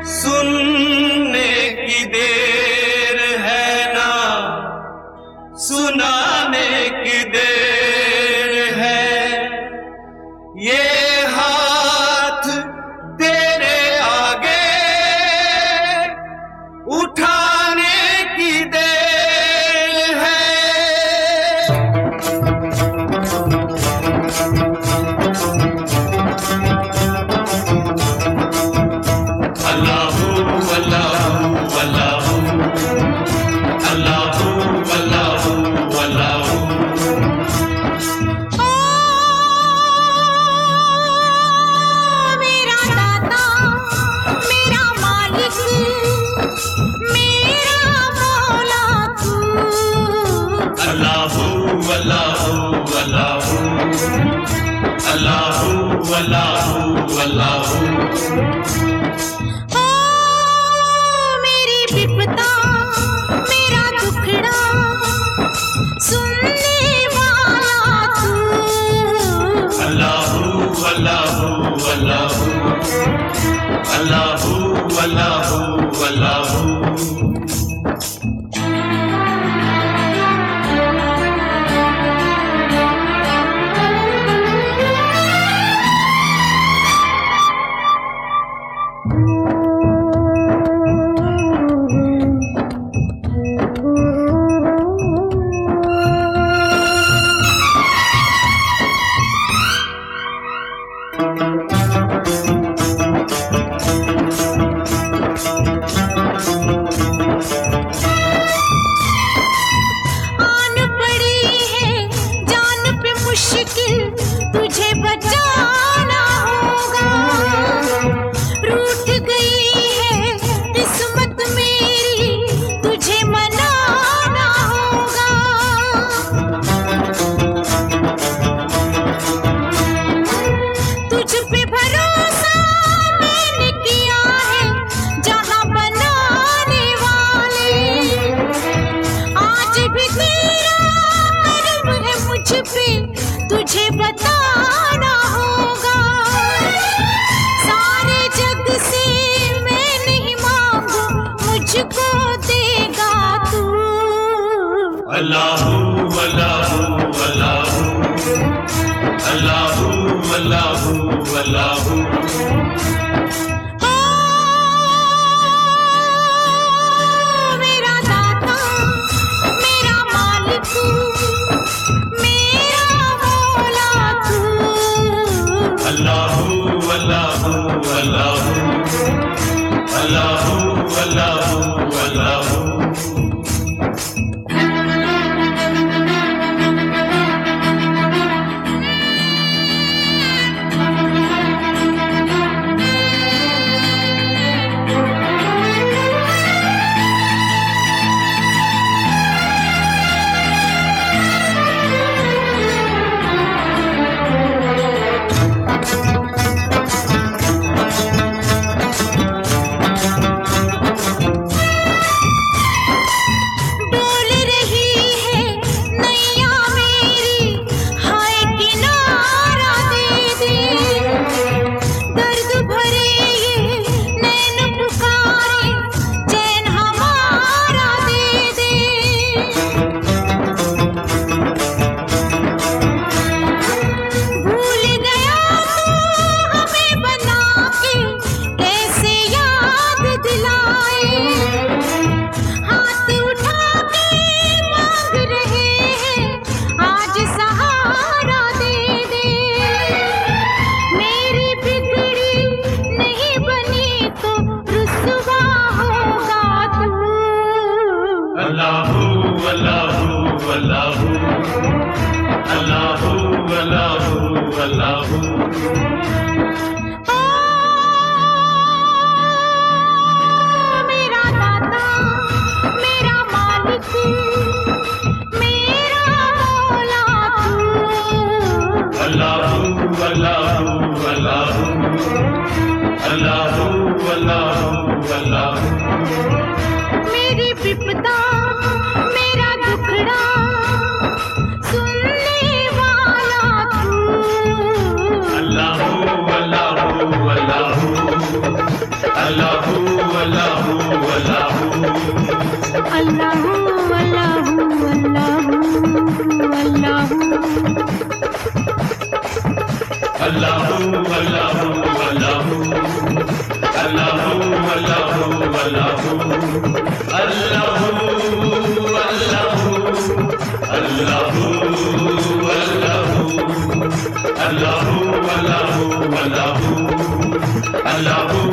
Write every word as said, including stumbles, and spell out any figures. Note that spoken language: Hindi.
सुनने की देर है ना, सुनाने की देर है। ये हाथ तेरे आगे उठाने की देर है। अल्लाहू अल्लाहू अल्लाहू अल्लाहू अल्लाहू अल्लाहू। ओ मेरा दाता, मेरा मालिक, मेरा मौला तू। अल्लाहू अल्लाहू अल्लाहू अल्लाहू अल्लाहू अल्लाहू। ओ मेरी विपदा, मेरा दुखड़ा सुनने वाला तू। अल्लाहू अल्लाहू अल्लाहू अल्लाहू अल्लाहू अल्लाहू। आन पड़ी है जान पे मुश्किल, तुझे बचाना होगा। रूठ गई है किस्मत मेरी, तुझे मनाना होगा। तुझ पे भरोसा मैंने किया है, जहां बनाने वाले। आज भी तेरा कर्म है मुझ पे, तुझे बताना होगा। सारे जग से मैं नहीं मांगू, मुझको देगा तू। अल्लाहू अल्लाहू अल्लाहू अल्लाहू अल्लाहू अल्लाहू। ओ मेरा दाता, मेरा मालिक, मेरा मौला तू। अल्लाहू अल्लाहू अल्लाहू अल्लाहू अल्लाहू अल्लाहू। डोल रही है नैया मेरी, हाय किनारा दे दे। दर्द भरे ये नैन पुकारे, चैन हमारा दे दे। भूल गया तू हमें बना के, कैसे याद दिलाए। हाथ उठा के मांग रहे हैं, आज सहारा दे दे। मेरी बिगड़ी नहीं बनी तो रुसवा होगा तू। अल्लाहू अल्लाहू अल्लाहू अल्लाहू अल्लाहू अल्लाहू। ओ मेरा दाता, मेरा मालिक, मेरा मौला तू। अल्लाहू अल्लाहू अल्लाहू अल्लाहू अल्लाहू अल्लाहू। मेरी विपदा, मेरा दुखड़ा सुनने वाला तू। अल्लाहू अल्लाहू अल्लाहू अल्लाहू अल्लाह अल्लाह अल्लाह अल्लाह अल्लाहू अल्लाहू अल्लाहू अल्लाहू अल्लाहू अल्लाहू अल्लाहू अल्लाहू अल्लाहू अल्लाहू अल्लाहू अल्लाहू अल्लाहू अल्लाहू